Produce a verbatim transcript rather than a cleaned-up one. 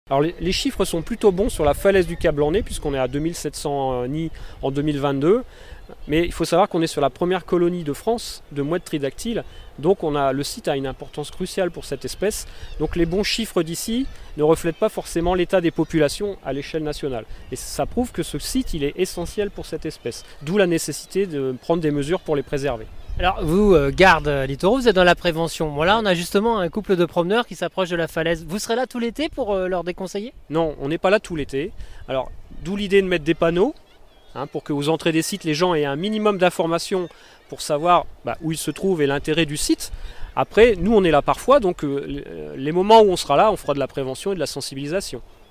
Alors les, les chiffres sont plutôt bons sur la falaise du Cap Blanc-Nez puisqu'on est à deux mille sept cents nids en deux mille vingt-deux. Mais il faut savoir qu'on est sur la première colonie de France de mouettes tridactyles. Donc on a, le site a une importance cruciale pour cette espèce. Donc les bons chiffres d'ici ne reflètent pas forcément l'état des populations à l'échelle nationale. Et ça prouve que ce site il est essentiel pour cette espèce. D'où la nécessité de prendre des mesures pour les préserver. Alors vous, euh, garde littoraux, vous êtes dans la prévention. Bon là on a justement un couple de promeneurs qui s'approche de la falaise. Vous serez là tout l'été pour euh, leur déconseiller? Non, on n'est pas là tout l'été. Alors d'où l'idée de mettre des panneaux. Hein, pour qu'aux entrées des sites, les gens aient un minimum d'informations pour savoir bah, où ils se trouvent et l'intérêt du site. Après, nous, on est là parfois, donc euh, les moments où on sera là, on fera de la prévention et de la sensibilisation.